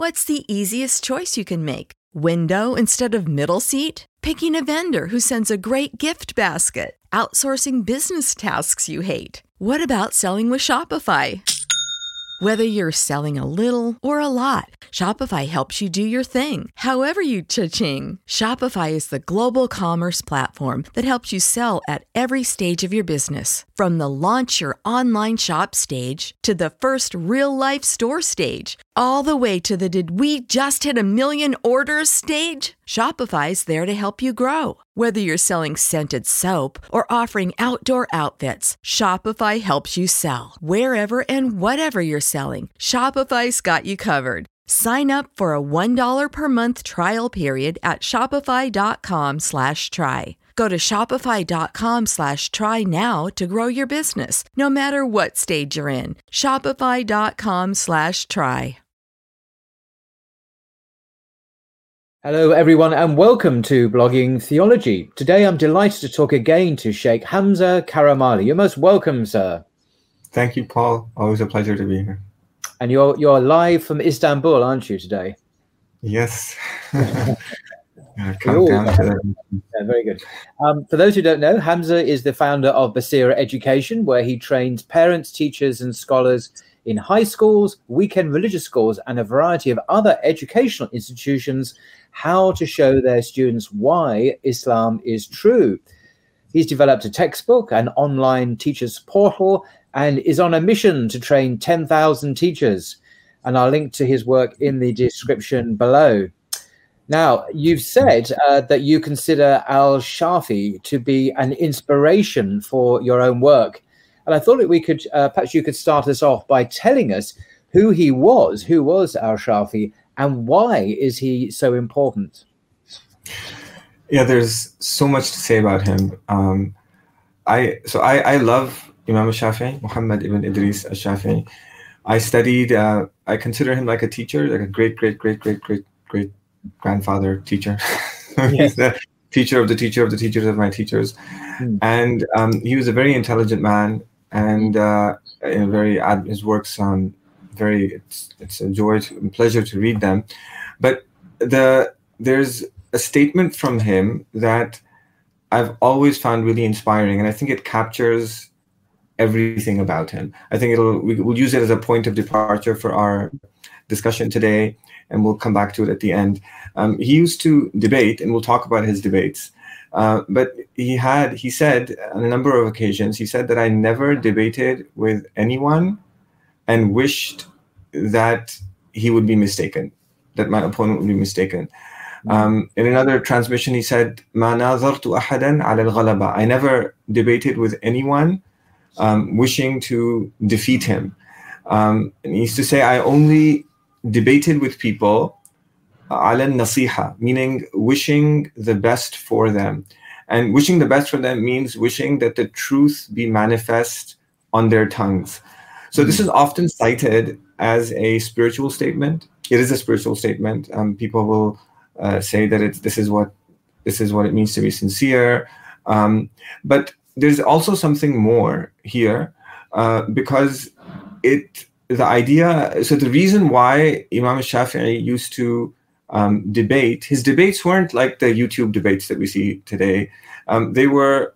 What's the easiest choice you can make? Window instead of middle seat? Picking a vendor who sends a great gift basket? Outsourcing business tasks you hate? What about selling with Shopify? Whether you're selling a little or a lot, Shopify helps you do your thing, however you cha-ching. Shopify is the global commerce platform that helps you sell at every stage of your business. From the launch your online shop stage to the first real-life store stage, all the way to the did we just hit a million orders stage. Shopify's there to help you grow. Whether you're selling scented soap or offering outdoor outfits, Shopify helps you sell. Wherever and whatever you're selling, Shopify's got you covered. Sign up for a $1 per month trial period at shopify.com/try. Go to shopify.com/try now to grow your business, no matter what stage you're in. Shopify.com/try. Hello, everyone, and welcome to Blogging Theology. Today, I'm delighted to talk again to Sheikh Hamza Karamali. You're most welcome, sir. Thank you, Paul. Always a pleasure to be here. And you're live from Istanbul, aren't you, today? Yes. Yeah, very good. For those who don't know, Hamza is the founder of Basira Education, where he trains parents, teachers, and scholars in high schools, weekend religious schools, and a variety of other educational institutions how to show their students why Islam is true. He's developed a textbook, an online teachers portal, and is on a mission to train 10,000 teachers. And I'll link to his work in the description below. Now, you've said that you consider Al-Shafi to be an inspiration for your own work. And I thought that we could, perhaps you could start us off by telling us who was Al-Shafi, and why is he so important? Yeah, there's so much to say about him. I love Imam al-Shafi'i, Muhammad ibn Idris al-Shafi'i. I studied, I consider him like a teacher, like a great grandfather teacher. He's the teacher of the teacher of the teachers of my teachers. And he was a very intelligent man, and his works it's a joy and pleasure to read them. But there's a statement from him that I've always found really inspiring, and I think it captures everything about him. I think we'll use it as a point of departure for our discussion today, and we'll come back to it at the end. He used to debate, and we'll talk about his debates. But he said on a number of occasions, he said that I never debated with anyone and wished that he would be mistaken, that my opponent would be mistaken. In another transmission, he said, "Ma nazartu ahadan ala al-ghalaba." I never debated with anyone wishing to defeat him. And he used to say, I only debated with people ala nasiha, meaning wishing the best for them. And wishing the best for them means wishing that the truth be manifest on their tongues. So this is often cited as a spiritual statement. It is a spiritual statement. People will say that this is what it means to be sincere. But there's also something more here, because the idea. So the reason why Imam Shafi'i used to debate, his debates weren't like the YouTube debates that we see today. They were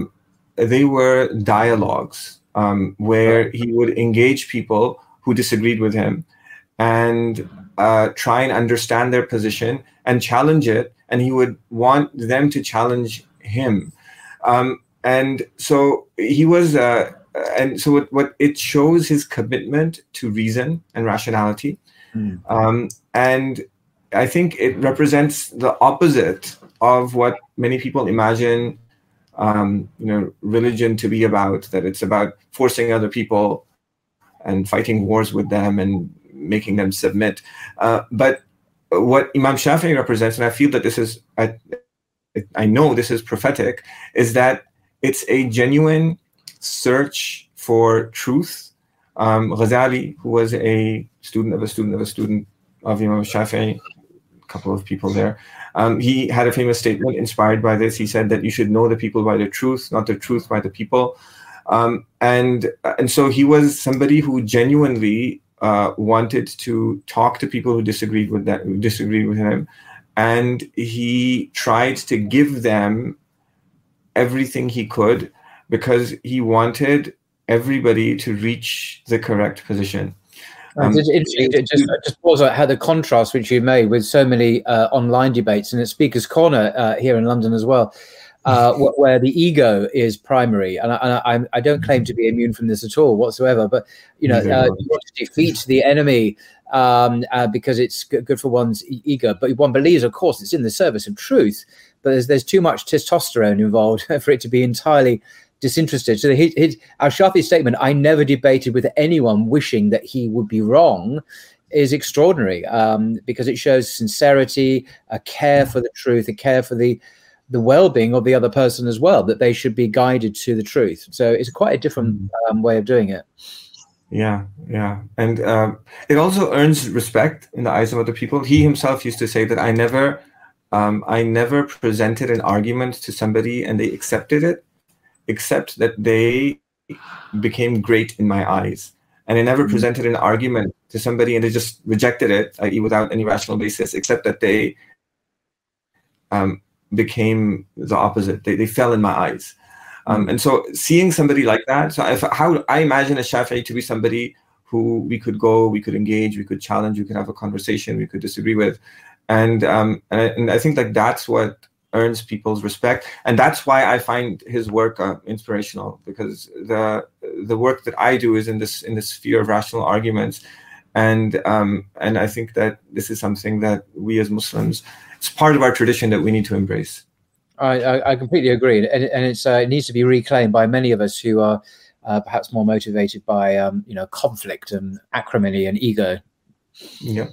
dialogues where he would engage people who disagreed with him and try and understand their position and challenge it, and he would want them to challenge him. And so he was, what it shows his commitment to reason and rationality. And I think it represents the opposite of what many people imagine, religion to be about, that it's about forcing other people and fighting wars with them and making them submit. But what Imam Shafi'i represents, and I feel that this is, I know this is prophetic, is that it's a genuine search for truth. Ghazali, who was a student of a student of a student of Imam Shafi'i, a couple of people there, he had a famous statement inspired by this. He said that you should know the people by the truth, not the truth by the people. And so he was somebody who genuinely wanted to talk to people who disagreed with him, and he tried to give them everything he could because he wanted everybody to reach the correct position. Just pause on how the contrast which you made with so many online debates and at Speaker's Corner here in London as well, where the ego is primary, and I don't claim to be immune from this at all whatsoever. But you want to defeat the enemy because it's good for one's ego. But one believes, of course, it's in the service of truth. But there's too much testosterone involved for it to be entirely disinterested. So Al-Shafi'i's statement, "I never debated with anyone wishing that he would be wrong," is extraordinary because it shows sincerity, a care for the truth, a care for the well-being of the other person as well, that they should be guided to the truth. So it's quite a different way of doing it. Yeah. And it also earns respect in the eyes of other people. He himself used to say that I never presented an argument to somebody and they accepted it, except that they became great in my eyes. And I never presented an argument to somebody and they just rejected it, i.e. without any rational basis, except that they became the opposite. They fell in my eyes. And so seeing somebody like that, how I imagine a Shafi'i to be somebody who we could go, we could engage, we could challenge, we could have a conversation, we could disagree with. And I think like that's what earns people's respect, and that's why I find his work inspirational, because the work that I do is in this sphere of rational arguments, and I think that this is something that we as Muslims, it's part of our tradition that we need to embrace. I completely agree, and it needs to be reclaimed by many of us who are perhaps more motivated by conflict and acrimony and ego. Yeah.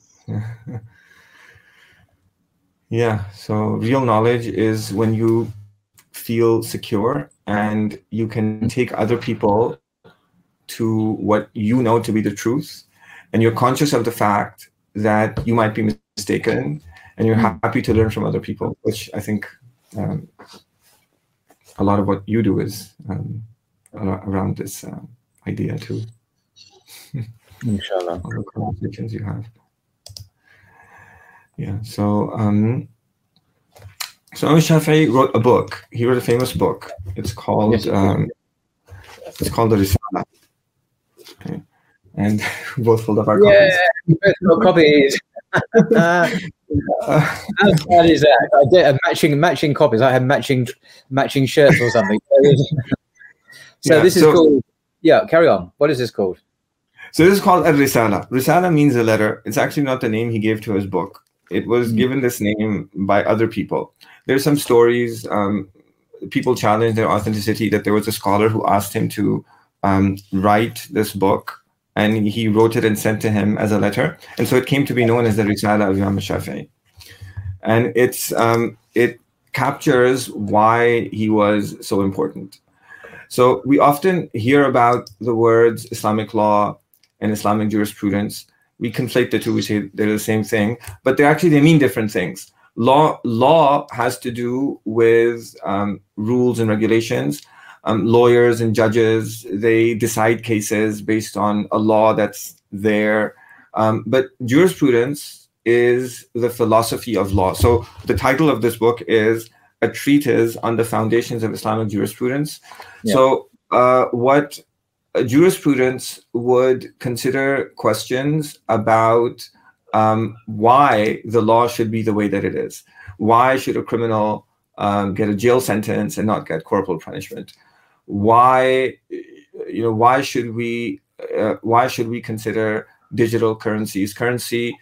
Yeah, so real knowledge is when you feel secure and you can take other people to what you know to be the truth, and you're conscious of the fact that you might be mistaken, and you're happy to learn from other people, which I think a lot of what you do is around this idea too. Inshallah. All the conversations you have. Yeah, so Imam Shafi'i wrote a book. He wrote a famous book. It's called the Risala. Okay. And we both pulled up our copies. Yeah, copies. How bad is that? I did matching copies. I had matching shirts or something. So this is called. Yeah, carry on. What is this called? So this is called Al-Risala. Risala means a letter. It's actually not the name he gave to his book. It was given this name by other people. There's some stories, people challenged their authenticity, that there was a scholar who asked him to write this book, and he wrote it and sent to him as a letter. And so it came to be known as the Risala of Imam Shafi'i. And it captures why he was so important. So we often hear about the words Islamic law and Islamic jurisprudence. We conflate the two. We say they're the same thing, but they mean different things. Law has to do with rules and regulations. Lawyers and judges, they decide cases based on a law that's there. But jurisprudence is the philosophy of law. So the title of this book is A Treatise on the Foundations of Islamic Jurisprudence. Yeah. So what jurisprudence would consider questions about why the law should be the way that it is. Why should a criminal get a jail sentence and not get corporal punishment? Why should we consider digital currency?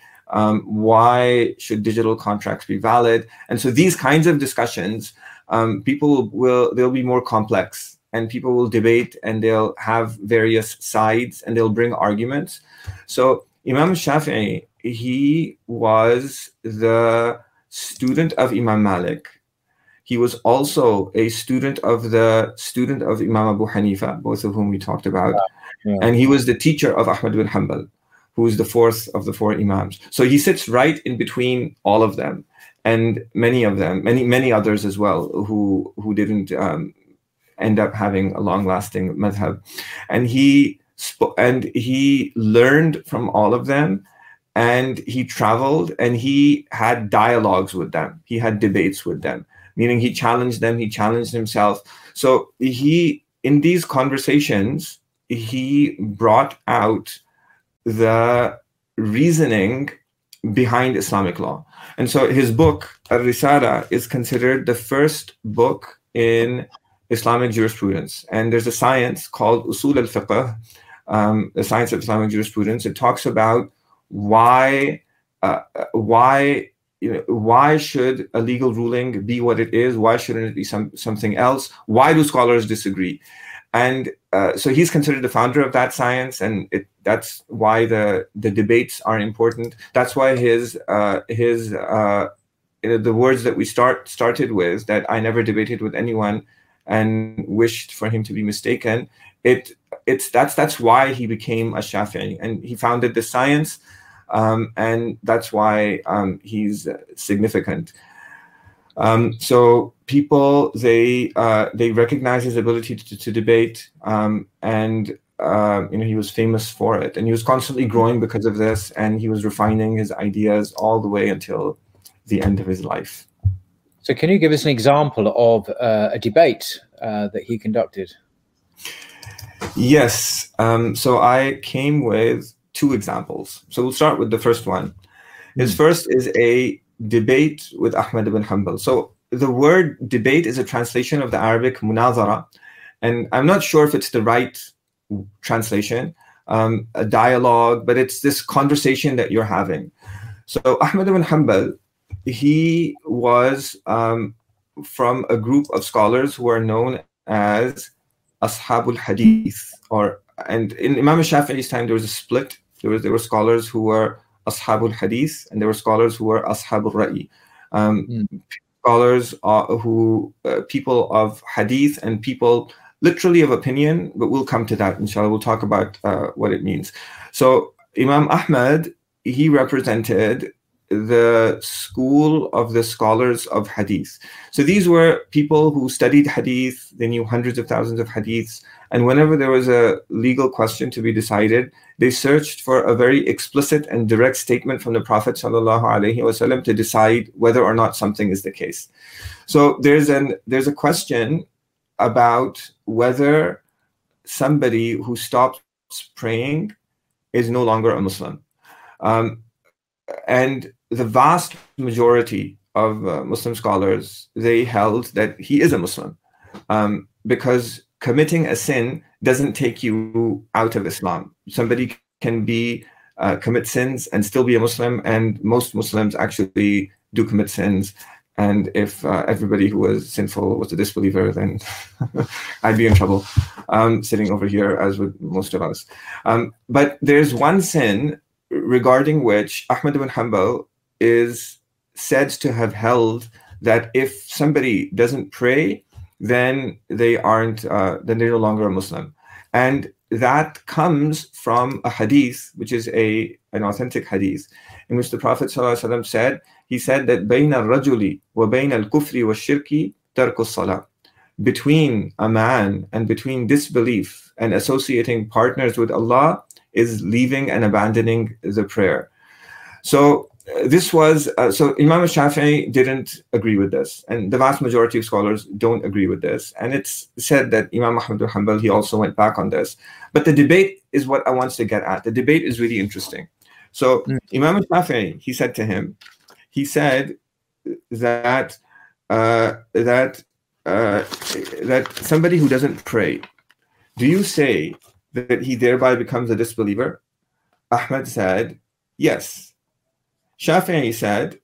Why should digital contracts be valid? And so these kinds of discussions, they'll be more complex. And people will debate, and they'll have various sides, and they'll bring arguments. So Imam Shafi'i, he was the student of Imam Malik. He was also a student of Imam Abu Hanifa, both of whom we talked about. Yeah. And he was the teacher of Ahmad bin Hanbal, who is the fourth of the four Imams. So he sits right in between all of them, and many others as well, who didn't end up having a long-lasting madhab. And he and he learned from all of them, and he traveled and he had dialogues with them. He had debates with them, meaning he challenged them, he challenged himself. So in these conversations, he brought out the reasoning behind Islamic law. And so his book, Al-Risala, is considered the first book in Islamic jurisprudence. And there's a science called Usul al-Fiqh, the science of Islamic jurisprudence. It talks about why should a legal ruling be what it is? Why shouldn't it be something else? Why do scholars disagree? And so he's considered the founder of that science, and that's why the debates are important. That's why his the words that we started with, that I never debated with anyone and wished for him to be mistaken. That's why he became a Shafi'i, and he founded the science, and that's why he's significant. So people, they recognize his ability to debate, and he was famous for it, and he was constantly growing because of this, and he was refining his ideas all the way until the end of his life. So can you give us an example of a debate that he conducted? Yes. So I came with 2 examples. So we'll start with the first one. His first is a debate with Ahmad ibn Hanbal. So the word debate is a translation of the Arabic munazara, and I'm not sure if it's the right translation, a dialogue, but it's this conversation that you're having. So Ahmad ibn Hanbal, he was from a group of scholars who are known as Ashabul Hadith, and in Imam Shafi'i's time there was a split. There were scholars who were Ashabul Hadith, and there were scholars who were Ashabul Ra'i. Scholars people of Hadith and people literally of opinion, but we'll come to that, inshallah. We'll talk about what it means. So Imam Ahmad, he represented the school of the scholars of Hadith. So these were people who studied Hadith, they knew hundreds of thousands of Hadiths, and whenever there was a legal question to be decided, they searched for a very explicit and direct statement from the Prophet ﷺ to decide whether or not something is the case. So there's a question about whether somebody who stops praying is no longer a Muslim. And the vast majority of Muslim scholars, they held that he is a Muslim, because committing a sin doesn't take you out of Islam. Somebody can commit sins and still be a Muslim, and most Muslims actually do commit sins. And if everybody who was sinful was a disbeliever, then I'd be in trouble, sitting over here, as with most of us. But there's one sin regarding which Ahmad ibn Hanbal is said to have held that if somebody doesn't pray, then they're no longer a Muslim. And that comes from a hadith, which is an authentic hadith, in which the Prophet ﷺ said, he said that بَيْنَ الرَّجُلِ وَبَيْنَ الْكُفْرِ وَالشِّرْكِ تَرْكُ الصَّلَاةِ. Between a man and between disbelief and associating partners with Allah is leaving and abandoning the prayer. So so Imam Shafi'i didn't agree with this, and the vast majority of scholars don't agree with this. And it's said that Imam Ahmad ibn Hanbal, he also went back on this. But the debate is what I want to get at. The debate is really interesting. So Imam Shafi'i, he said to him, he said that somebody who doesn't pray, do you say that he thereby becomes a disbeliever? Ahmad said, yes. Shafi'i said,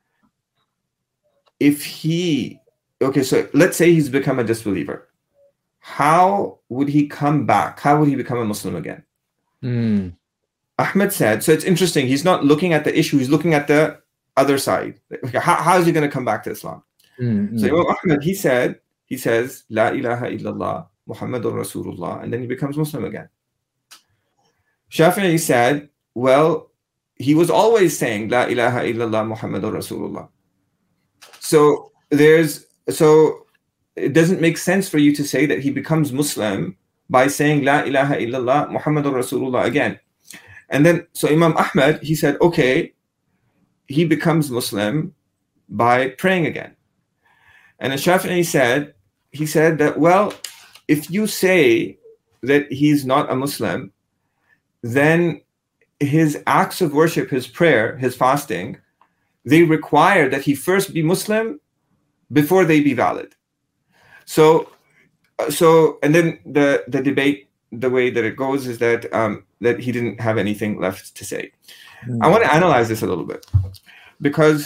so let's say he's become a disbeliever. How would he come back? How would he become a Muslim again? Ahmad said, so it's interesting. He's not looking at the issue. He's looking at the other side. How is he going to come back to Islam? So Imam Ahmad, he says, La ilaha illallah, Muhammadur Rasulullah, and then he becomes Muslim again. Shafi'i said, well, he was always saying La ilaha illallah Muhammadur Rasulullah. So it doesn't make sense for you to say that he becomes Muslim by saying La ilaha illallah Muhammadur Rasulullah again. And then, so Imam Ahmad, he said, okay, he becomes Muslim by praying again. And Shafi'i said, he said that, well, if you say that he's not a Muslim, then his acts of worship, his prayer, his fasting, they require that he first be Muslim before they be valid. So, and then the debate, the way that it goes is that that he didn't have anything left to say. I want to analyze this a little bit, because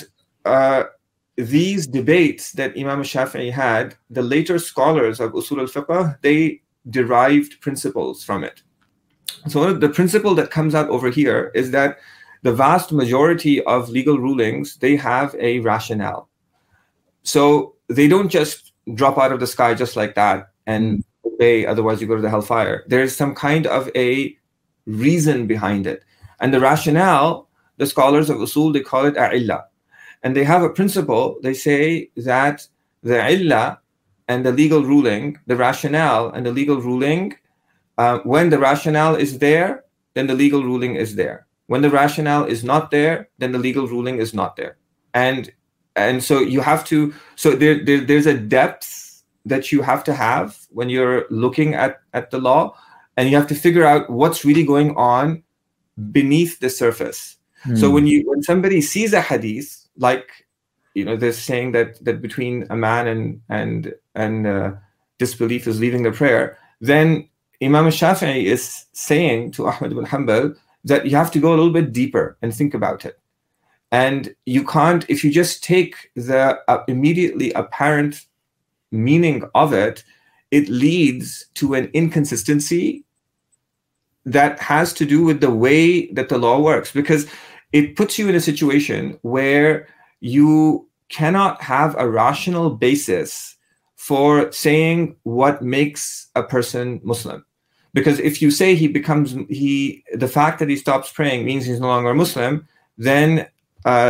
these debates that Imam Shafi'i had, the later scholars of Usul al-Fiqh, they derived principles from it. So one of the principle that comes out over here is that the vast majority of legal rulings, they have a rationale. So they don't just drop out of the sky just like that and obey, otherwise you go to the hellfire. There's some kind of a reason behind it. And the rationale, the scholars of Usul, they call it a'illah. And they have a principle, they say that the illah and the legal ruling, the rationale and the legal ruling, when the rationale is there, then the legal ruling is there. When the rationale is not there, then the legal ruling is not there. And so you have to, so there's a depth that you have to have when you're looking at the law, and you have to figure out what's really going on beneath the surface. So when somebody sees a hadith, like, you know, they're saying that between a man and disbelief is leaving the prayer, then Imam Shafi'i is saying to Ahmad ibn Hanbal that you have to go a little bit deeper and think about it. And you can't, if you just take the immediately apparent meaning of it, it leads to an inconsistency that has to do with the way that the law works, because it puts you in a situation where you cannot have a rational basis for saying what makes a person Muslim. Because if you say the fact that he stops praying means he's no longer a Muslim, then how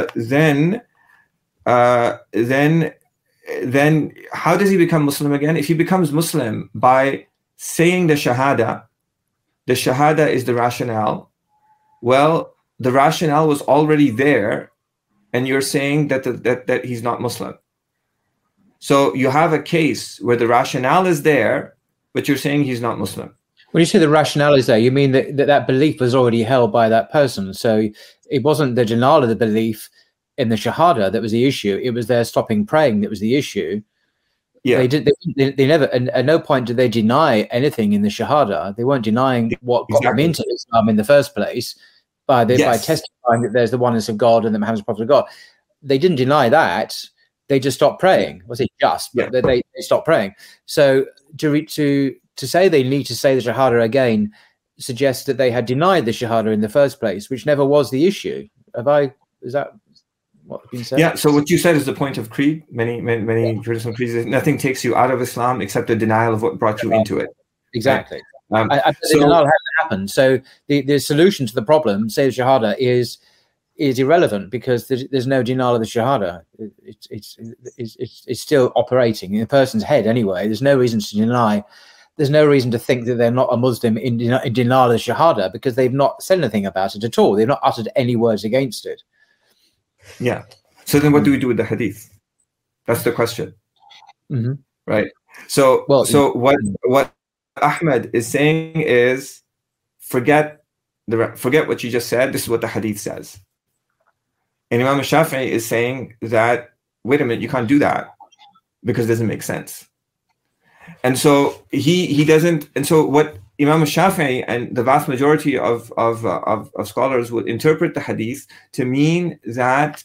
does he become Muslim again? If he becomes Muslim by saying the Shahada is the rationale. Well, the rationale was already there, and you're saying that he's not Muslim. So you have a case where the rationale is there, but you're saying he's not Muslim. When you say the rationale is there, you mean that belief was already held by that person. So it wasn't the denial of the belief in the Shahada that was the issue. It was their stopping praying that was the issue. Yeah. They never, at no point did they deny anything in the Shahada. They weren't denying what got them into Islam in the first place by testifying that there's the oneness of God and that Muhammad's the prophet of God. They didn't deny that. They just stopped praying. Was it just? But they stopped praying. So to say they need to say the Shahada again suggests that they had denied the Shahada in the first place, which never was the issue. Is that what's been said? Yeah, so what you said is the point of creed. Many traditional creeds, nothing takes you out of Islam except the denial of what brought you into it. Exactly. The denial hasn't happened. So the solution to the problem, say the Shahada, is irrelevant because there's no denial of the Shahada. It's still operating in a person's head anyway. There's no reason to deny. There's no reason to think that they're not a Muslim in denial of the Shahada because they've not said anything about it at all. They've not uttered any words against it. Yeah. So then what do we do with the hadith? That's the question. Mm-hmm. Right. So what Ahmed is saying is forget what you just said. This is what the hadith says. And Imam Shafi'i is saying that, wait a minute, you can't do that because it doesn't make sense. And so he doesn't. And so what Imam Shafi'i and the vast majority of scholars would interpret the hadith to mean that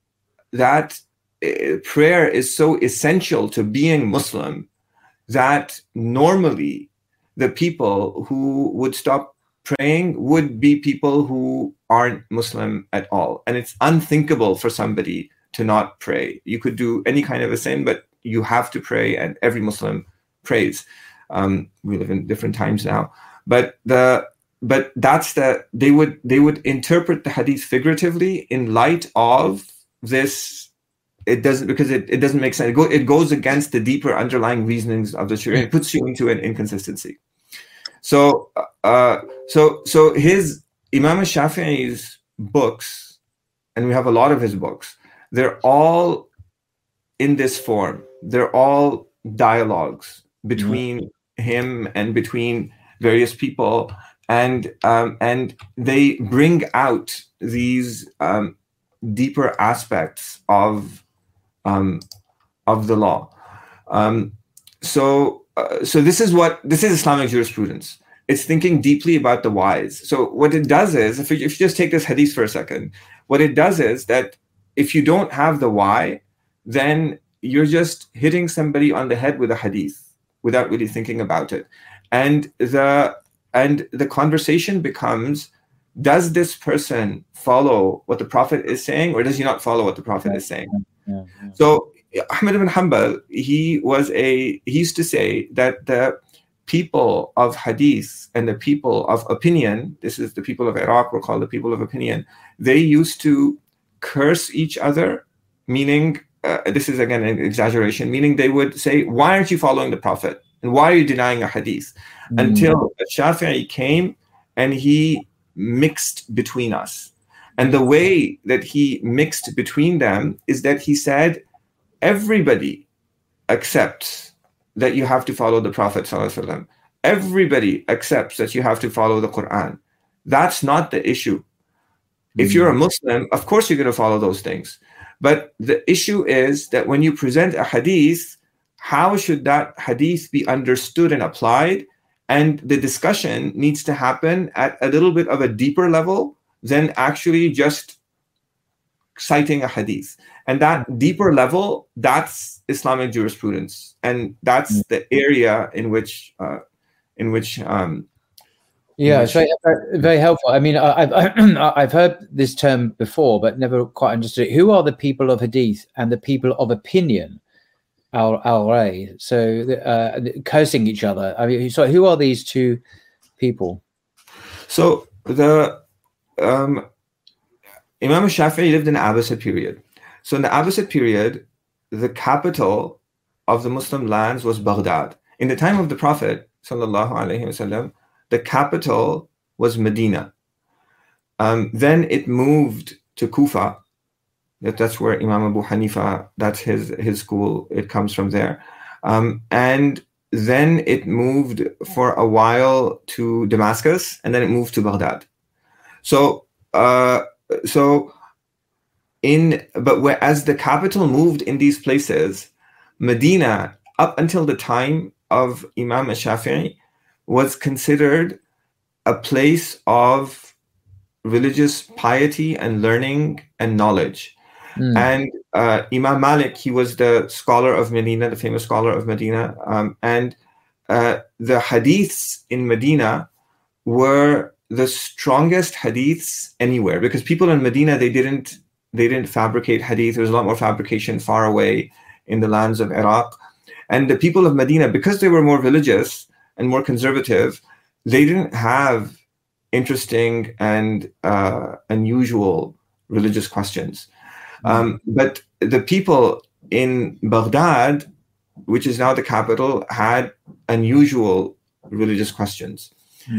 prayer is so essential to being Muslim that normally the people who would stop praying would be people who aren't Muslim at all. And it's unthinkable for somebody to not pray. You could do any kind of a sin, but you have to pray, and every Muslim praise. We live in different times now, but that's they would interpret the hadith figuratively in light of this. It doesn't make sense. It goes against the deeper underlying reasonings of the Sharia. It puts you into an inconsistency. So his Imam Shafi'i's books, and we have a lot of his books, they're all in this form. They're all dialogues between him and between various people, and they bring out these deeper aspects of the law. So this is Islamic jurisprudence. It's thinking deeply about the whys. So what it does is, if you just take this hadith for a second, what it does is that if you don't have the why, then you're just hitting somebody on the head with a hadith without really thinking about it. And the conversation becomes, does this person follow what the Prophet is saying, or does he not follow what the Prophet is saying? Yeah. So Ahmad ibn Hanbal, he used to say that the people of hadith and the people of opinion, this is the people of Iraq, we're called the people of opinion, they used to curse each other, meaning, this is again an exaggeration, meaning they would say, why aren't you following the Prophet? And why are you denying a hadith? Until Shafi'i came and he mixed between us. And the way that he mixed between them is that he said, everybody accepts that you have to follow the Prophet ﷺ. Everybody accepts that you have to follow the Quran. That's not the issue. If you're a Muslim, of course you're going to follow those things. But the issue is that when you present a hadith, how should that hadith be understood and applied? And the discussion needs to happen at a little bit of a deeper level than actually just citing a hadith. And that deeper level, that's Islamic jurisprudence. And that's the area in which yeah, it's very, very helpful. I mean, I've heard this term before, but never quite understood it. Who are the people of hadith and the people of opinion? Al-Ray, so cursing each other. I mean, so who are these two people? So the Imam Shafi'i lived in the Abbasid period. So in the Abbasid period, the capital of the Muslim lands was Baghdad. In the time of the Prophet sallallahu alaihi wasallam, the capital was Medina. Then it moved to Kufa. That's where Imam Abu Hanifa, that's his school, it comes from there. And then it moved for a while to Damascus, and then it moved to Baghdad. But as the capital moved in these places, Medina, up until the time of Imam Shafi'i, was considered a place of religious piety and learning and knowledge. And Imam Malik, he was the scholar of Medina, the famous scholar of Medina. And the hadiths in Medina were the strongest hadiths anywhere, because people in Medina, they didn't fabricate hadith. There was a lot more fabrication far away in the lands of Iraq. And the people of Medina, because they were more religious and more conservative, they didn't have interesting and unusual religious questions. But the people in Baghdad, which is now the capital, had unusual religious questions.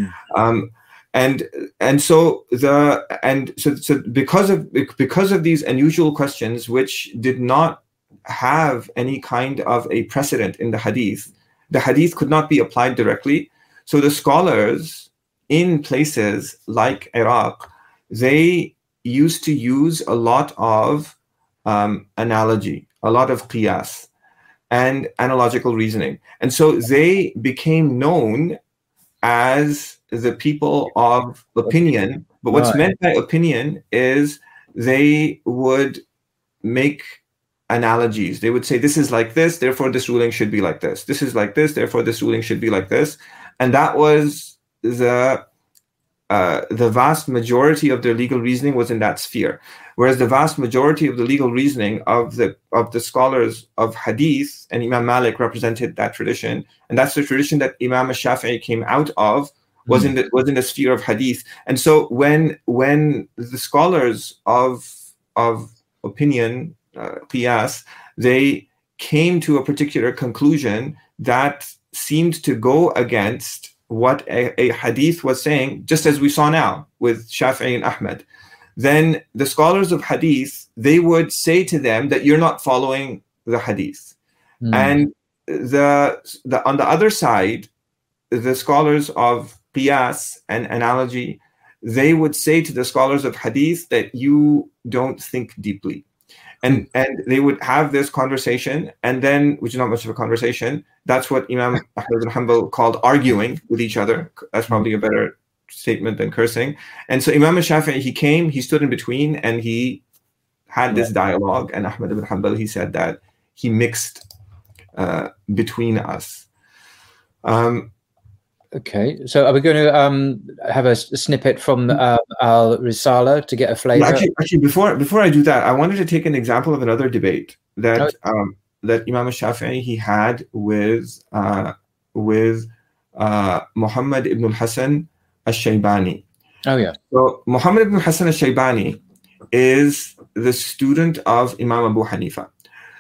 So because of these unusual questions, which did not have any kind of a precedent in the hadith could not be applied directly. So the scholars in places like Iraq, they used to use a lot of analogy, a lot of qiyas and analogical reasoning. And so they became known as the people of opinion. But what's meant by opinion is they would make analogies. They would say, this is like this, therefore this ruling should be like this. This is like this, therefore this ruling should be like this. And that was the vast majority of their legal reasoning was in that sphere. Whereas the vast majority of the legal reasoning of the scholars of hadith, and Imam Malik represented that tradition, and that's the tradition that Imam Shafi'i came out of, was in the sphere of hadith. And so when the scholars of opinion, qiyas, they came to a particular conclusion that seemed to go against what a hadith was saying, just as we saw now with Shafi'i and Ahmed, then the scholars of hadith, they would say to them that you're not following the hadith. And the on the other side, the scholars of qiyas and analogy, they would say to the scholars of hadith that you don't think deeply. And they would have this conversation, and then, which is not much of a conversation, that's what Imam Ahmad bin Hanbal called arguing with each other. That's probably a better statement than cursing. And so Imam Shafi'i, he came, he stood in between, and he had this dialogue. And Ahmad bin Hanbal, he said that he mixed between us. Okay, so are we going to have a snippet from Al Risala to get a flavor? Actually, before I do that, I wanted to take an example of another debate that that Imam Shafi'i he had with Muhammad ibn al-Hasan al-Shaybani. Oh yeah. So Muhammad ibn al-Hasan al-Shaybani is the student of Imam Abu Hanifa,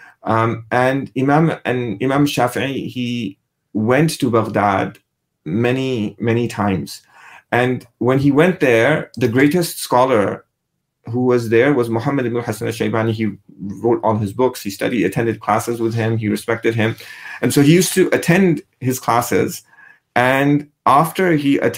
and Imam Shafi'i, he went to Baghdad many times, and when he went there, the greatest scholar who was there was Muhammad ibn Hasan al-Shaybani. He wrote all his books, he attended classes with him, he respected him, and so he used to attend his classes. And after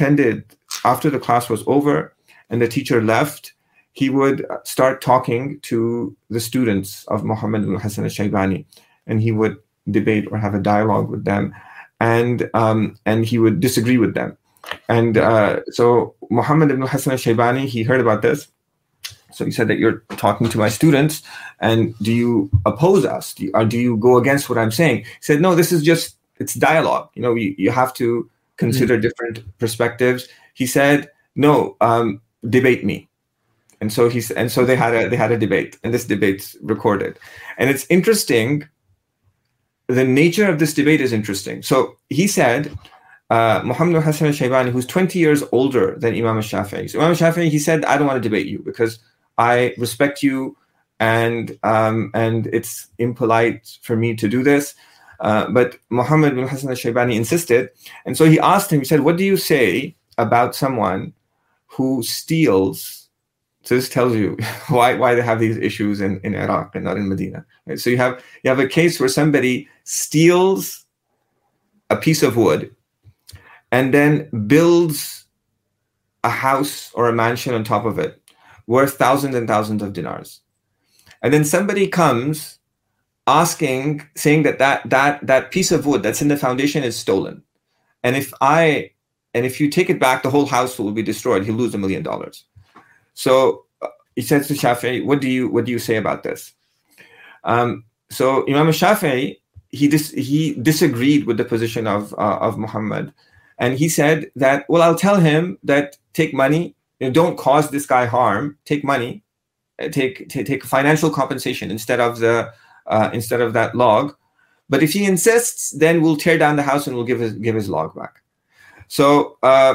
the class was over and the teacher left, he would start talking to the students of Muhammad ibn Hasan al-Shaybani, and he would debate or have a dialogue with them. And he would disagree with them. And so Muhammad ibn Hasan al-Shaybani, he heard about this. So he said that you're talking to my students, and do you oppose us? Do you go against what I'm saying? He said, no, this is just, it's dialogue. You know, you have to consider different perspectives. He said, no, debate me. And so they had a debate, and this debate's recorded. And it's interesting. The nature of this debate is interesting. So he said, Muhammad ibn Hasan al-Shaybani, who's 20 years older than Imam al-Shafi'i. So Imam al-Shafi'i, he said, I don't want to debate you because I respect you, and it's impolite for me to do this. But Muhammad ibn Hasan al-Shaybani insisted. And so he asked him, he said, what do you say about someone who steals? So this tells you why they have these issues in Iraq and not in Medina. Right? So you have a case where somebody steals a piece of wood and then builds a house or a mansion on top of it worth thousands and thousands of dinars. And then somebody comes saying that piece of wood that's in the foundation is stolen. And if you take it back, the whole house will be destroyed. He'll lose $1 million. So he says to Shafi'i, what do you say about this? So Imam Shafi'i, he disagreed with the position of Muhammad, and he said that, well, I'll tell him that take money, don't cause this guy harm, take money, take financial compensation instead of that log. But if he insists, then we'll tear down the house and we'll give his log back. So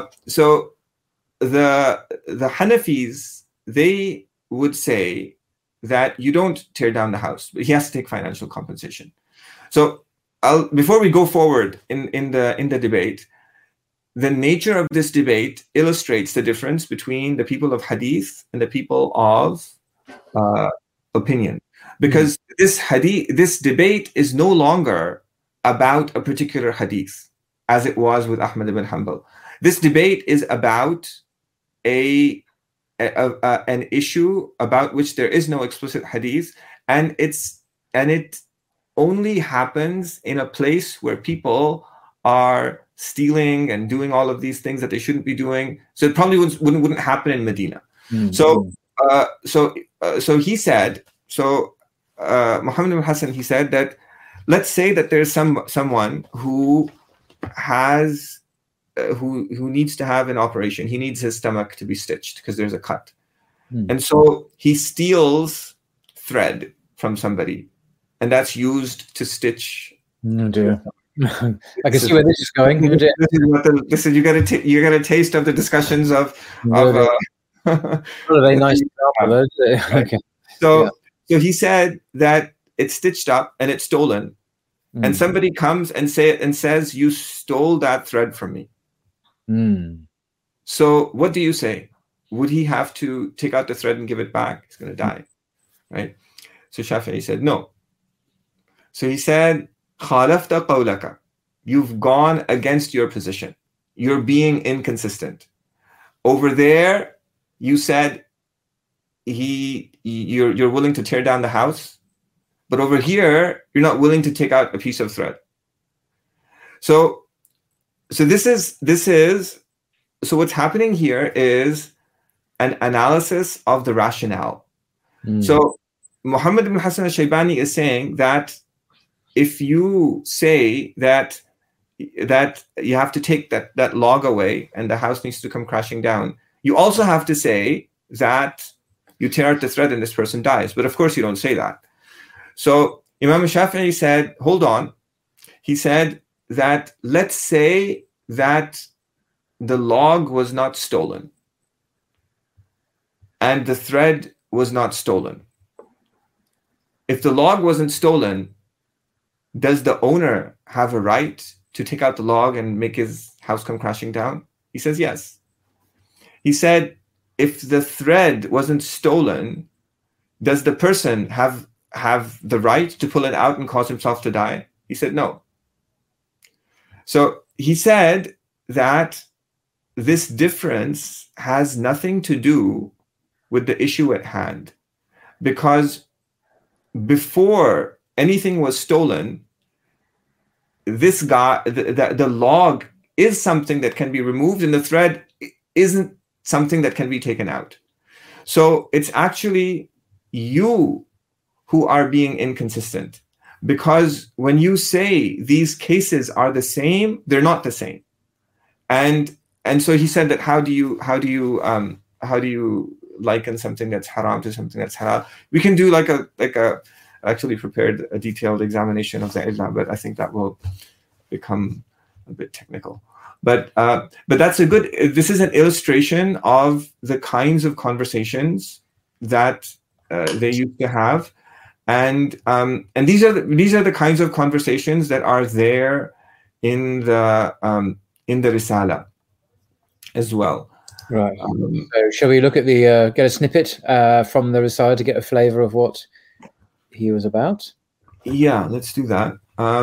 the Hanafis, they would say that you don't tear down the house, but he has to take financial compensation. So before we go forward in the debate, the nature of this debate illustrates the difference between the people of hadith and the people of opinion, because this debate is no longer about a particular hadith as it was with Ahmad ibn Hanbal. This debate is about an issue about which there is no explicit hadith, and it only happens in a place where people are stealing and doing all of these things that they shouldn't be doing. So it probably wouldn't happen in Medina. So he said. Muhammad ibn Hasan, he said that, let's say that there's someone who has. Who needs to have an operation. He needs his stomach to be stitched because there's a cut. And so he steals thread from somebody, and that's used to stitch. Oh dear. I can see where this is going. This is you get a taste of the discussions of what a very nice example. Okay. So he said that it's stitched up and it's stolen, and somebody comes and says, you stole that thread from me. So what do you say? Would he have to take out the thread and give it back? He's going to die, right? So Shafi'i said, no. So he said, خَالَفْتَ قَوْلَكَ. You've gone against your position. You're being inconsistent. Over there, you said you're willing to tear down the house, but over here, you're not willing to take out a piece of thread. So this is so what's happening here is an analysis of the rationale. So Muhammad ibn Hassan al-Shaybani is saying that if you say that you have to take that log away and the house needs to come crashing down, you also have to say that you tear out the thread and this person dies. But of course you don't say that. So Imam Shafi'i said, hold on. He said that let's say that the log was not stolen and the thread was not stolen. If the log wasn't stolen, does the owner have a right to take out the log and make his house come crashing down? He says yes. He said, if the thread wasn't stolen, does the person have the right to pull it out and cause himself to die? He said no. So he said that this difference has nothing to do with the issue at hand, because before anything was stolen, this guy, the log is something that can be removed and the thread isn't something that can be taken out. So it's actually you who are being inconsistent, because when you say these cases are the same, they're not the same. And so he said that how do you liken something that's haram to something that's halal? We can do like a I actually prepared a detailed examination of the illah, but I think that will become a bit technical. But that's a good. This is an illustration of the kinds of conversations that they used to have, and these are the kinds of conversations that are there in the Risala as well. Right. So shall we look at the get a snippet from the Risala to get a flavor of what he was about? Yeah, let's do that.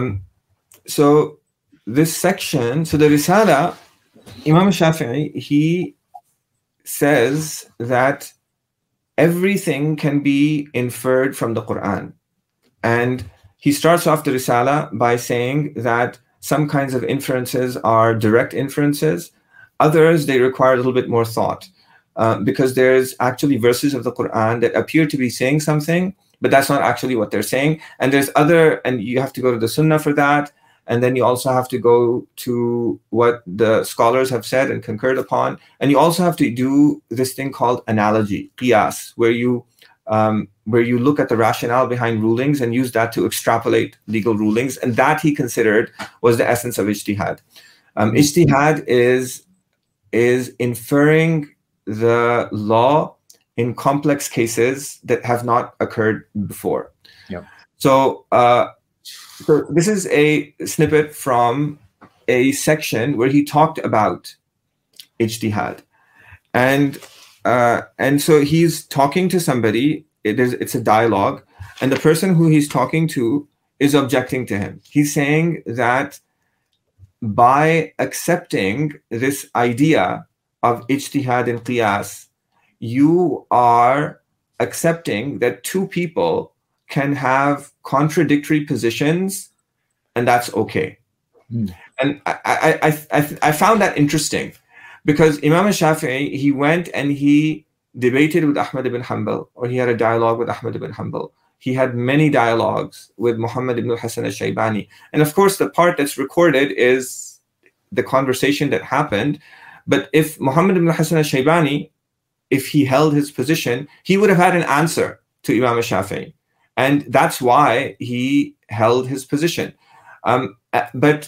So this section, so the Risala, Imam Shafi'i, he says that everything can be inferred from the Quran. And he starts off the Risala by saying that some kinds of inferences are direct inferences. Others, they require a little bit more thought, because there's actually verses of the Quran that appear to be saying something, but that's not actually what they're saying. And and you have to go to the Sunnah for that. And then you also have to go to what the scholars have said and concurred upon. And you also have to do this thing called analogy, qiyas, where you look at the rationale behind rulings and use that to extrapolate legal rulings. And that he considered was the essence of ijtihad. Ijtihad is inferring the law in complex cases that have not occurred before. Yeah. So this is a snippet from a section where he talked about ijtihad, and so he's talking to somebody. It's a dialogue, and the person who he's talking to is objecting to him. He's saying that by accepting this idea of ijtihad and qiyas, you are accepting that two people can have contradictory positions, and that's okay. And I found that interesting, because Imam Shafi'i, he went and he debated with Ahmad ibn Hanbal, or he had a dialogue with Ahmad ibn Hanbal. He had many dialogues with Muhammad ibn Hassan al-Shaybani. And of course, the part that's recorded is the conversation that happened. But if Muhammad ibn Hassan al-Shaybani, if he held his position, he would have had an answer to Imam Shafi'i. And that's why he held his position. But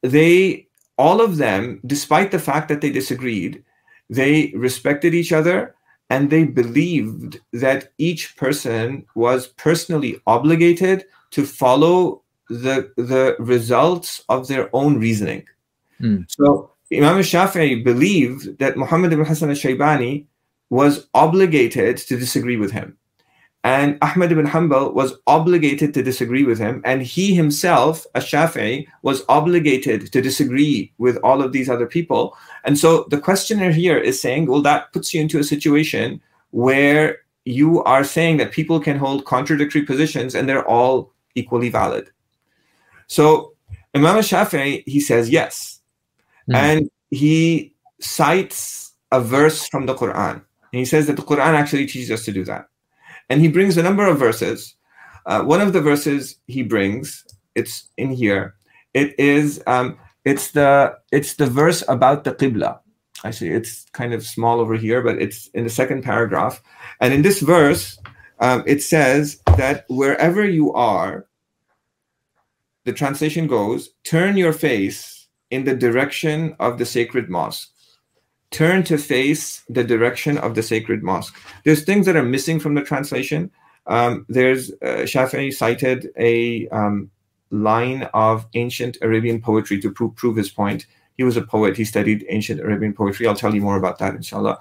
all of them, despite the fact that they disagreed, they respected each other, and they believed that each person was personally obligated to follow the results of their own reasoning. So Imam al-Shafi'i believed that Muhammad ibn Hassan al-Shaybani was obligated to disagree with him. And Ahmad ibn Hanbal was obligated to disagree with him. And he himself, al-Shafi'i, was obligated to disagree with all of these other people. And so the questioner here is saying, well, that puts you into a situation where you are saying that people can hold contradictory positions and they're all equally valid. So Imam al-Shafi'i, he says yes. And he cites a verse from the Quran. And he says that the Quran actually teaches us to do that. And he brings a number of verses. One of the verses he brings, it's in here. It is, it's the verse about the Qibla. Actually, it's kind of small over here, but it's in the second paragraph. And in this verse, it says that wherever you are, the translation goes, turn your face in the direction of the sacred mosque. Turn to face the direction of the sacred mosque. There's things that are missing from the translation. There's Shafi'i cited a line of ancient Arabian poetry to prove his point. He was a poet. He studied ancient Arabian poetry. I'll tell you more about that, inshallah.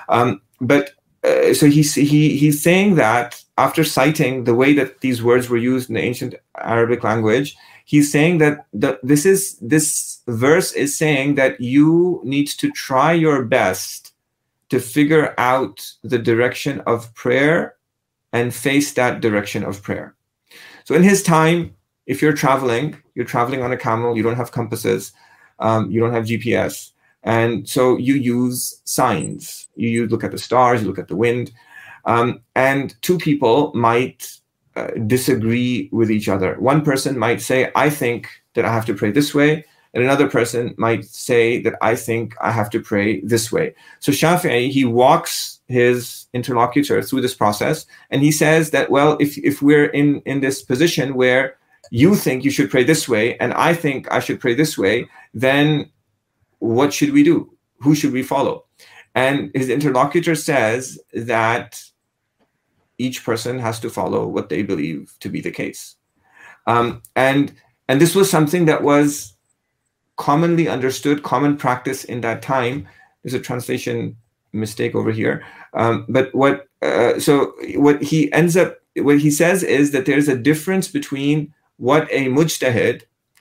So he's saying that after citing the way that these words were used in the ancient Arabic language, he's saying that this verse is saying that you need to try your best to figure out the direction of prayer and face that direction of prayer. So in his time, if you're traveling on a camel, you don't have compasses, you don't have GPS. And so you use signs. You look at the stars, you look at the wind. And two people might disagree with each other. One person might say, I think that I have to pray this way. And another person might say that I think I have to pray this way. So Shafi'i, he walks his interlocutor through this process. And he says that, well, if we're in this position where you think you should pray this way and I think I should pray this way, then what should we do? Who should we follow? And his interlocutor says that each person has to follow what they believe to be the case. And this was something that was commonly understood, common practice in that time. There's a translation mistake over here. But what he says is that there's a difference between what a mujtahid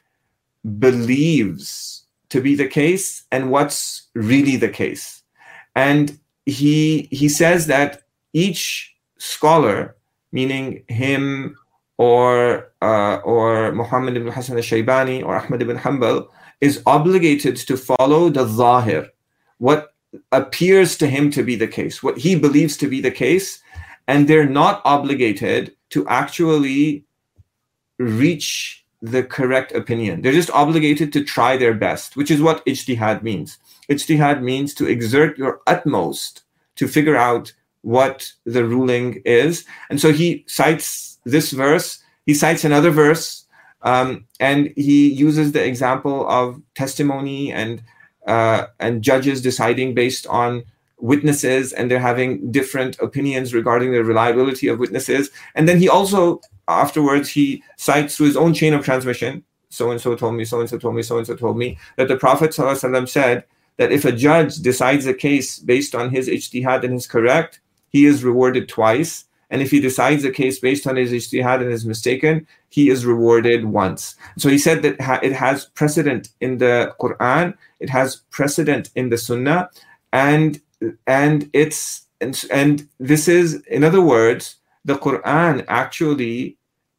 believes to be the case and what's really the case. And he says that each scholar, meaning him or Muhammad ibn Hassan al-Shaybani or Ahmad ibn Hanbal, is obligated to follow the zahir, what appears to him to be the case, what he believes to be the case, and they're not obligated to actually reach the correct opinion. They're just obligated to try their best, which is what ijtihad means. Ijtihad means to exert your utmost to figure out what the ruling is. And so he cites this verse, he cites another verse, and he uses the example of testimony and judges deciding based on witnesses, and they're having different opinions regarding the reliability of witnesses. And then he also, afterwards, he cites through his own chain of transmission, so-and-so told me, so-and-so told me, so-and-so told me, that the Prophet ﷺ said that if a judge decides a case based on his ijtihad and is correct, he is rewarded twice. And if he decides a case based on his ijtihad and is mistaken, he is rewarded once. So he said that it has precedent in the Quran, it has precedent in the Sunnah, and this is, in other words, the Quran actually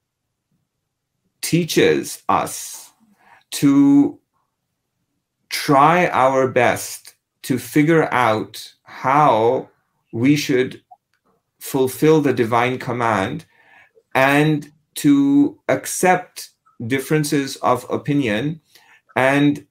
teaches us to try our best to figure out how we should fulfill the divine command and to accept differences of opinion, and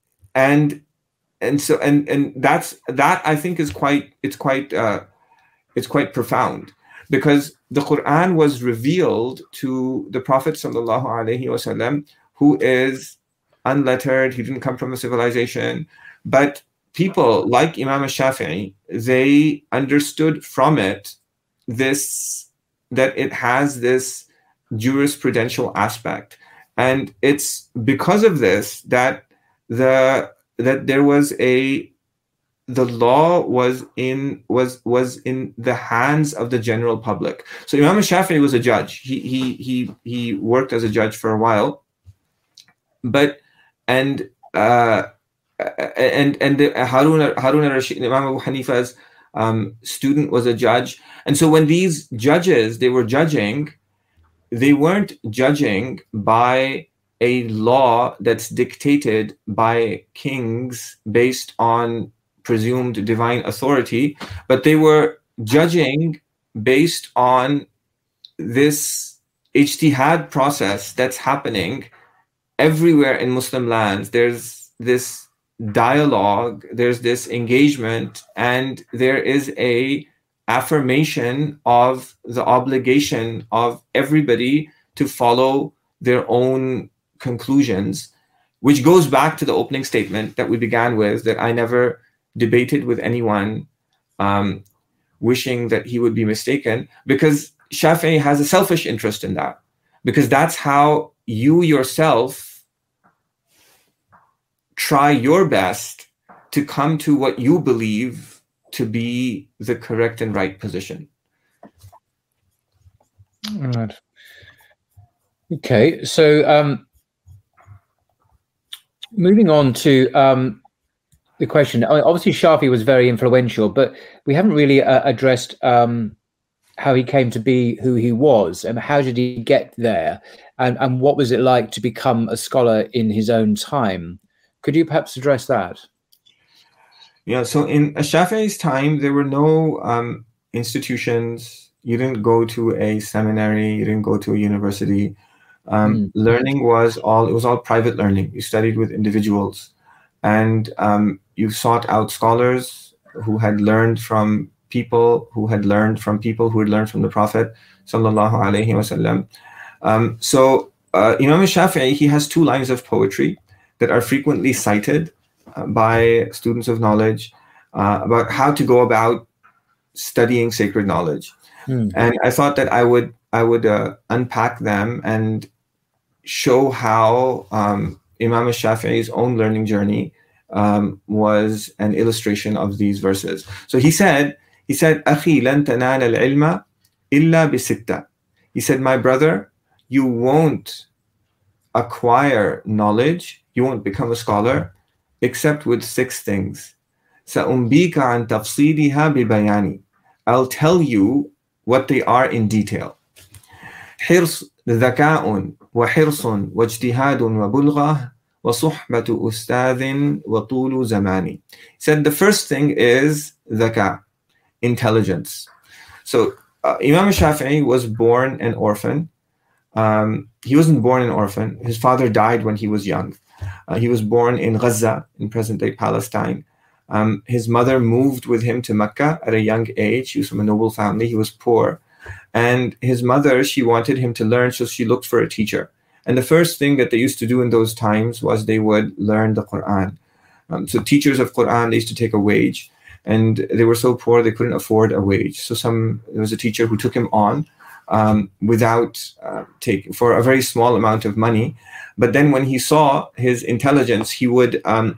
that's I think is quite profound, because the Quran was revealed to the Prophet sallallahu alaihi wasallam, who is unlettered. He didn't come from a civilization, but people like Imam al-Shafi'i, they understood from it that it has this jurisprudential aspect. And it's because of this that the that there was the law was in the hands of the general public. So Imam Shafi'i was a judge. He worked as a judge for a while, but and Harun al-Rashid, Imam Abu Hanifa's student, was a judge. And so when these judges, they were judging, they weren't judging by a law that's dictated by kings based on presumed divine authority, but they were judging based on this ijtihad process that's happening everywhere in Muslim lands. There's this dialogue, there's this engagement, and there is a affirmation of the obligation of everybody to follow their own conclusions, which goes back to the opening statement that we began with, that I never debated with anyone wishing that he would be mistaken, because Shafi'i has a selfish interest in that, because that's how you yourself try your best to come to what you believe to be the correct and right position. Right. Okay, so moving on to the question. Obviously, Shafi was very influential, but we haven't really addressed how he came to be who he was, and how did he get there, and what was it like to become a scholar in his own time? Could you perhaps address that? Yeah, so in Shafi'i's time, there were no institutions. You didn't go to a seminary, you didn't go to a university. Learning was all private learning. You studied with individuals, and you sought out scholars who had learned from people who had learned from people who had learned from the Prophet sallallahu alaihi wasallam. So Imam Shafi'i, he has two lines of poetry that are frequently cited by students of knowledge about how to go about studying sacred knowledge. And I thought that I would unpack them and show how Imam Shafi'i's own learning journey was an illustration of these verses. So he said, "Akhi lan tanala al-ilma illa bi-sitta." He said, "My brother, you won't acquire knowledge, you won't become a scholar, except with 6 things. سأنبيك عن تفصيلها ببياني. I'll tell you what they are in detail. حرص ذكاء وحرص واجتهاد وبلغة وصحبة أستاذ وطول زمان." He said the first thing is ذكاء, intelligence. So Imam Shafi'i was born an orphan. He wasn't born an orphan. His father died when he was young. He was born in Gaza, in present-day Palestine. His mother moved with him to Mecca at a young age. He was from a noble family. He was poor. And his mother, she wanted him to learn, so she looked for a teacher. And the first thing that they used to do in those times was they would learn the Quran. So teachers of Quran, they used to take a wage. And they were so poor, they couldn't afford a wage. So there was a teacher who took him on for a very small amount of money. But then when he saw his intelligence, he would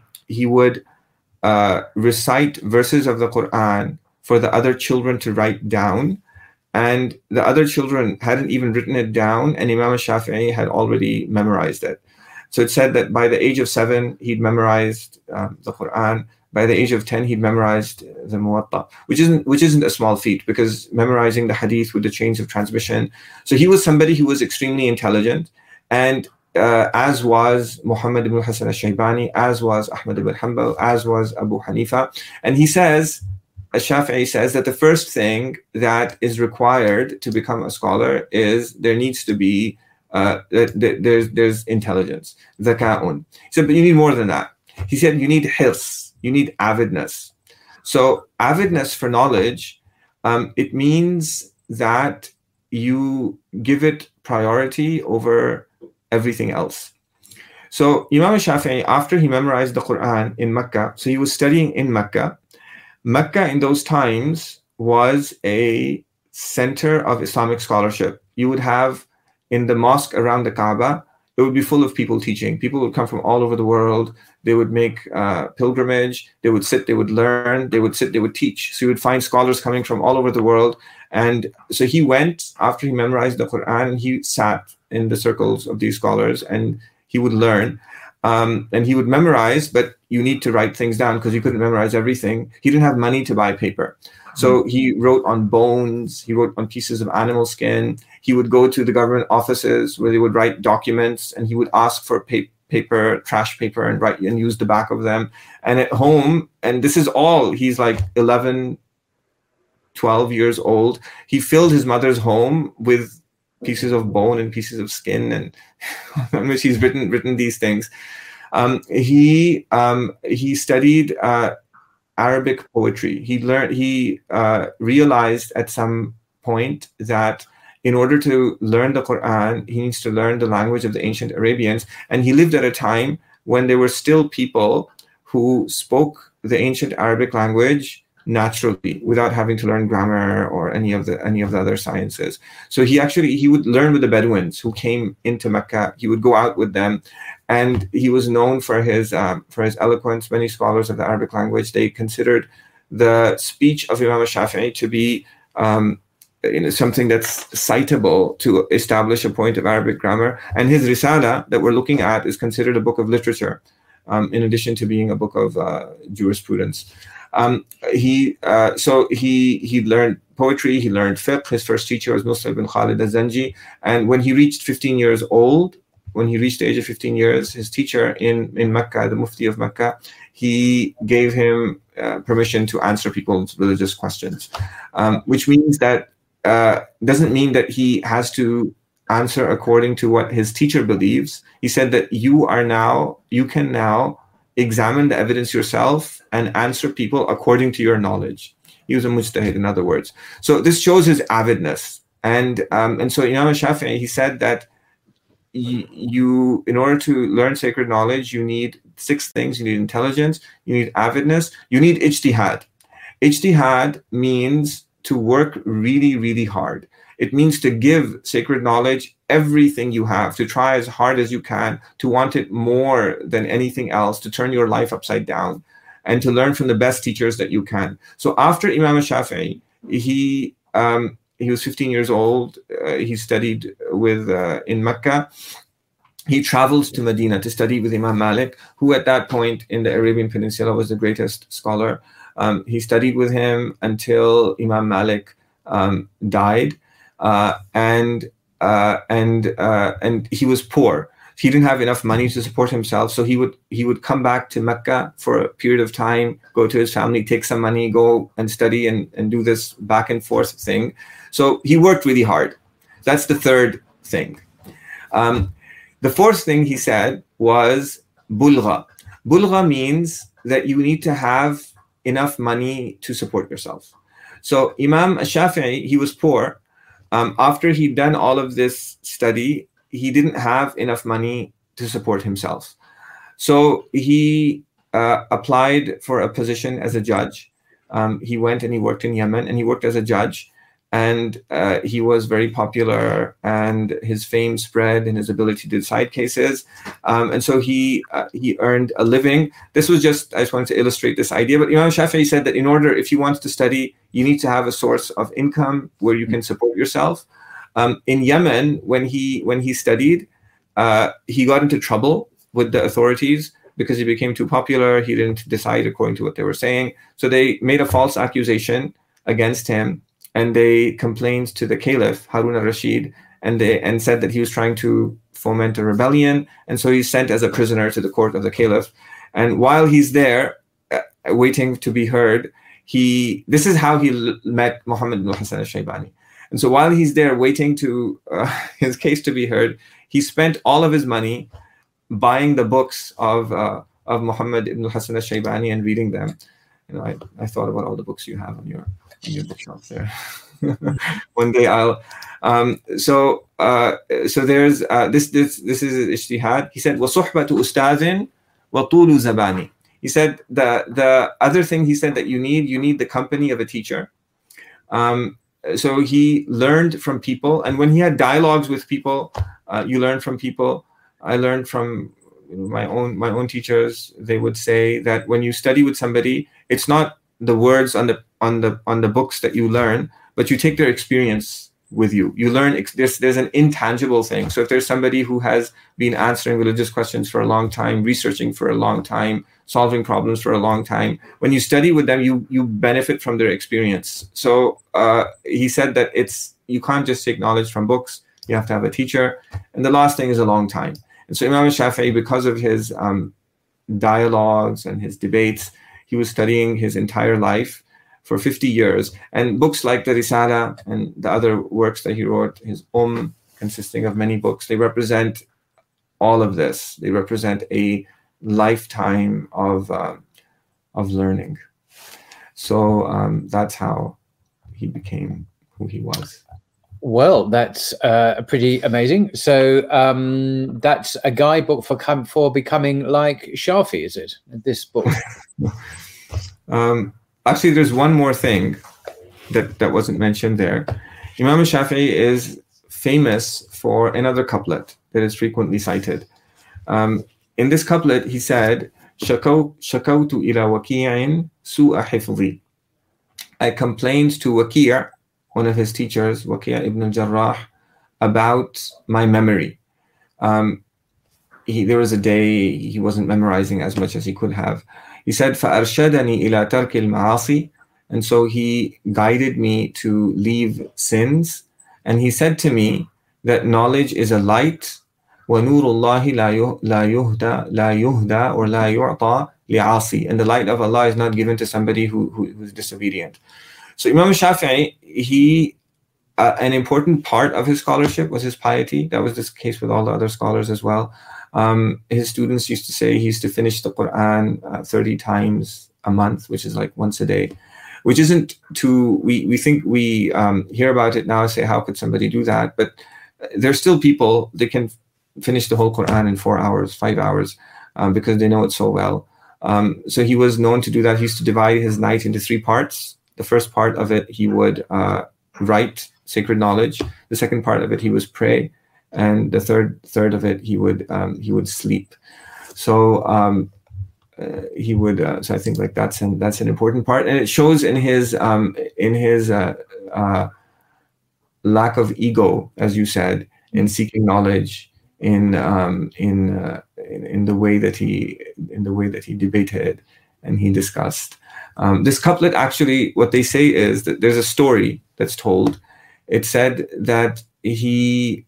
recite verses of the Quran for the other children to write down. And the other children hadn't even written it down, and Imam Shafi'i had already memorized it. So it said that by the age of 7, he'd memorized the Quran. By the age of 10, he'd memorized the Muwatta, which isn't a small feat, because memorizing the hadith with the chains of transmission. So he was somebody who was extremely intelligent, and as was Muhammad ibn Hassan al-Shaybani, as was Ahmad ibn Hanbal, as was Abu Hanifa. And he says, Shafi'i says, that the first thing that is required to become a scholar is there needs to be there's intelligence, zaka'un. He said, but you need more than that. He said, you need hirs, you need avidness. So avidness for knowledge, it means that you give it priority over everything else. So Imam Shafi'i, after he memorized the Quran in Mecca, so he was studying in Mecca. Mecca in those times was a center of Islamic scholarship. You would have in the mosque around the Kaaba, it would be full of people teaching. People would come from all over the world. They would make pilgrimage. They would sit, they would learn, they would sit, they would teach. So you would find scholars coming from all over the world. And so he went, after he memorized the Quran, and he sat in the circles of these scholars and he would learn. And he would memorize, but you need to write things down because he couldn't memorize everything. He didn't have money to buy paper. So he wrote on bones, he wrote on pieces of animal skin. He would go to the government offices where they would write documents, and he would ask for paper, trash paper, and write and use the back of them. And at home, and this is all, he's like 11, 12 years old. He filled his mother's home with pieces of bone and pieces of skin, and on which he's written these things. He studied Arabic poetry. He realized at some point that in order to learn the Quran, he needs to learn the language of the ancient Arabians. And he lived at a time when there were still people who spoke the ancient Arabic language naturally without having to learn grammar or any of the other sciences. So he would learn with the Bedouins who came into Mecca. He would go out with them, and he was known for his eloquence. Many scholars of the Arabic language, they considered the speech of Imam Shafi'i to be something that's citable to establish a point of Arabic grammar. And his Risala that we're looking at is considered a book of literature, in addition to being a book of jurisprudence. He learned poetry, he learned fiqh. His first teacher was Muslim ibn Khalid al-Zanji. And when he reached 15 years old, when he reached the age of 15 years, his teacher in Mecca, the Mufti of Mecca, he gave him permission to answer people's religious questions, which means that doesn't mean that he has to answer according to what his teacher believes. He said that you can now examine the evidence yourself and answer people according to your knowledge. He was a mujtahid, in other words. So this shows his avidness. And so Imam Shafi'i, he said that you, in order to learn sacred knowledge, you need 6 things. You need intelligence, you need avidness, you need ijtihad. Ijtihad means to work really, really hard. It means to give sacred knowledge everything you have, to try as hard as you can, to want it more than anything else, to turn your life upside down, and to learn from the best teachers that you can. So after Imam Shafi'i, he was 15 years old. He studied in Mecca. He travels to Medina to study with Imam Malik, who at that point in the Arabian Peninsula was the greatest scholar. He studied with him until Imam Malik died. And he was poor. He didn't have enough money to support himself, so he would come back to Mecca for a period of time, go to his family, take some money, go and study and do this back and forth thing. So he worked really hard. That's the third thing. The fourth thing he said was bulgha. Bulgha means that you need to have enough money to support yourself. So Imam Shafi'i, he was poor. After he'd done all of this study, he didn't have enough money to support himself. So he applied for a position as a judge. He went and he worked in Yemen, and he worked as a judge. And he was very popular, and his fame spread in his ability to decide cases. And so he earned a living. This was just, I just wanted to illustrate this idea. But Imam Shafi'i said that in order, if you want to study, you need to have a source of income where you can support yourself. In Yemen, when he studied, he got into trouble with the authorities because he became too popular. He didn't decide according to what they were saying. So they made a false accusation against him, and they complained to the Caliph, Harun al-Rashid, and said that he was trying to foment a rebellion. And so he's sent as a prisoner to the court of the Caliph. And while he's there, waiting to be heard, this is how he met Muhammad ibn Hassan al-Shaybani. And so while he's there waiting to his case to be heard, he spent all of his money buying the books of Muhammad ibn Hassan al-Shaybani and reading them. You know, I thought about all the books you have on your bookshelf there. One day I'll. So there's this is ijtihad. He said, وَصُحْبَةُ أُسْتَاذٍ وَطُولُ زَبَانِ. He said the other thing he said that you need the company of a teacher. So he learned from people, and when he had dialogues with people, you learn from people. I learned from my own teachers. They would say that when you study with somebody, it's not the words on the books that you learn, but you take their experience with you. You learn, there's an intangible thing. So if there's somebody who has been answering religious questions for a long time, researching for a long time, solving problems for a long time, when you study with them, you benefit from their experience. So he said that you can't just take knowledge from books. You have to have a teacher. And the last thing is a long time. And so Imam Shafi'i, because of his dialogues and his debates, he was studying his entire life for 50 years. And books like the Risala and the other works that he wrote, his consisting of many books, they represent all of this. They represent a lifetime of learning. So that's how he became who he was. Well, that's pretty amazing. So that's a guidebook for becoming like Shafi, is it? This book. Actually, there's one more thing that wasn't mentioned there. Imam Shafi'i is famous for another couplet that is frequently cited. In this couplet, he said, "Shakawtu ila waki'in su'a hifzi." I complained to Waki', one of his teachers, Waki' ibn al-Jarrah, about my memory. There was a day he wasn't memorizing as much as he could have. He said, فَأَرْشَدَنِي إِلَى تَرْكِ الْمَعَاصِي. And so he guided me to leave sins. And he said to me that knowledge is a light. وَنُورُ اللَّهِ لَا يُهْدَى or لَا يُعْطَى لِعَاصِي. And the light of Allah is not given to somebody who's disobedient. So Imam Shafi'i, an important part of his scholarship was his piety. That was the case with all the other scholars as well. His students used to say he used to finish the Quran 30 times a month, which is like once a day, which isn't too, we think we hear about it now and say, how could somebody do that? But there's still people that can finish the whole Quran in 4 hours, 5 hours, because they know it so well. So he was known to do that. He used to divide his night into 3 parts. The first part of it, he would write sacred knowledge. The second part of it, he was pray. And the third of it, he would sleep. So he would. So I think like that's an important part, and it shows in his lack of ego, as you said, in seeking knowledge, in the way that he debated and he discussed. This couplet, actually, what they say is that there's a story that's told. It said that he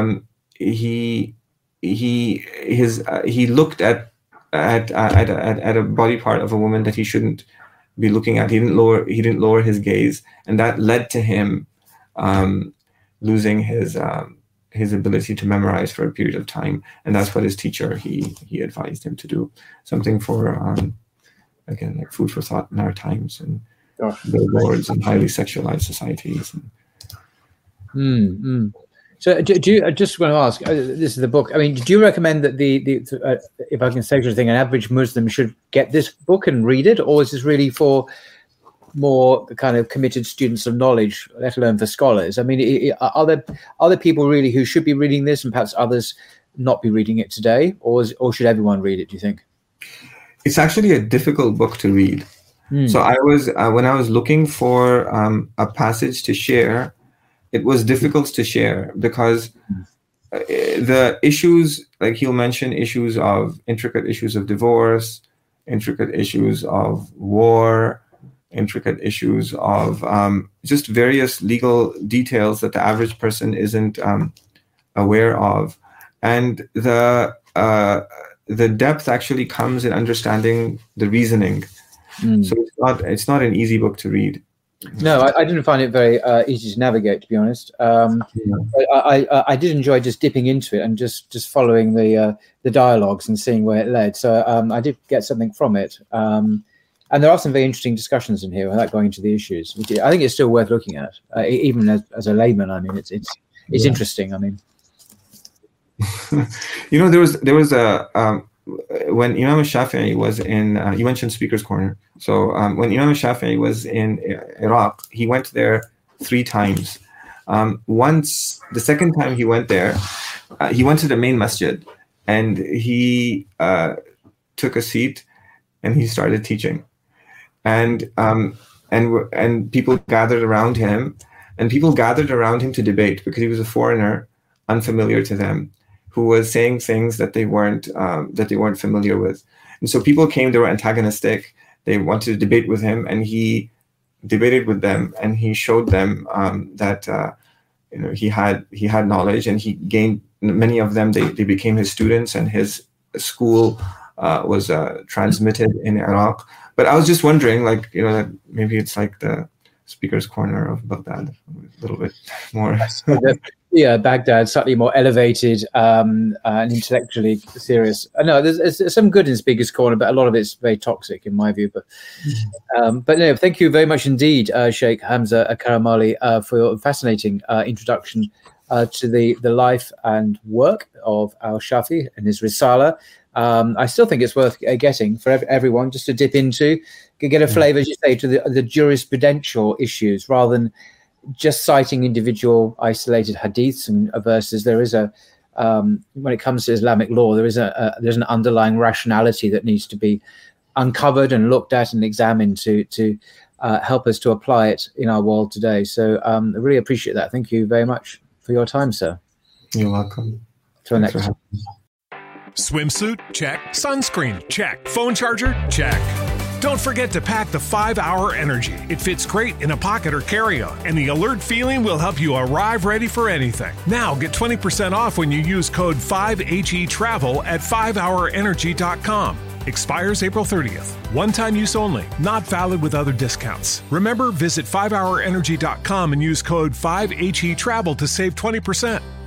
looked at a body part of a woman that he shouldn't be looking at. He didn't lower his gaze, and that led to him losing his ability to memorize for a period of time. And that's what his teacher he advised him to do. Something for again, like food for thought in our times and billboards and highly sexualized societies. So do you, I just want to ask, this is the book. I mean, do you recommend that if I can say such a thing, an average Muslim should get this book and read it? Or is this really for more kind of committed students of knowledge, let alone for scholars? I mean, are there people really who should be reading this and perhaps others not be reading it today? Or should everyone read it, do you think? It's actually a difficult book to read. So I was, when I was looking for a passage to share, it was difficult to share because the issues, like he'll mention intricate issues of divorce, intricate issues of war, intricate issues of just various legal details that the average person isn't aware of. And the depth actually comes in understanding the reasoning. So it's not an easy book to read. No, I didn't find it very easy to navigate, to be honest. I did enjoy just dipping into it and just following the dialogues and seeing where it led. So I did get something from it. And there are some very interesting discussions in here without going into the issues. I think it's still worth looking at, even as a layman. I mean, it's interesting. I mean, there was a when Imam Shafi'i was in, you mentioned Speaker's Corner. So when Imam Shafi'i was in Iraq, he went there 3 times. Once, the second time he went there, he went to the main masjid, and he took a seat and he started teaching. And people gathered around him, and people gathered around him to debate, because he was a foreigner, unfamiliar to them, who was saying things that they weren't familiar with. And so people came, they were antagonistic. They wanted to debate with him, and he debated with them, and he showed them that he had knowledge, and he gained many of them. They became his students, and his school was transmitted in Iraq. But I was just wondering, that maybe it's like the Speaker's Corner of Baghdad, a little bit more. Yeah, Baghdad, slightly more elevated and intellectually serious. No, there's some good in Speaker's Corner, but a lot of it's very toxic in my view. But no, thank you very much indeed, Sheikh Hamza Karamali, for your fascinating introduction to the life and work of al-Shafi and his Risala. I still think it's worth getting for everyone just to dip into, get a flavour, as you say, to the jurisprudential issues rather than just citing individual isolated hadiths and verses. There is when it comes to Islamic law, there's an underlying rationality that needs to be uncovered and looked at and examined to help us to apply it in our world today. So I really appreciate that. Thank you very much for your time, sir. You're welcome. Till next time. Swimsuit? Check. Sunscreen? Check. Phone charger? Check. Don't forget to pack the 5-Hour Energy. It fits great in a pocket or carry-on, and the alert feeling will help you arrive ready for anything. Now get 20% off when you use code 5HETRAVEL at 5hourenergy.com. Expires April 30th. One-time use only. Not valid with other discounts. Remember, visit 5hourenergy.com and use code 5HETRAVEL to save 20%.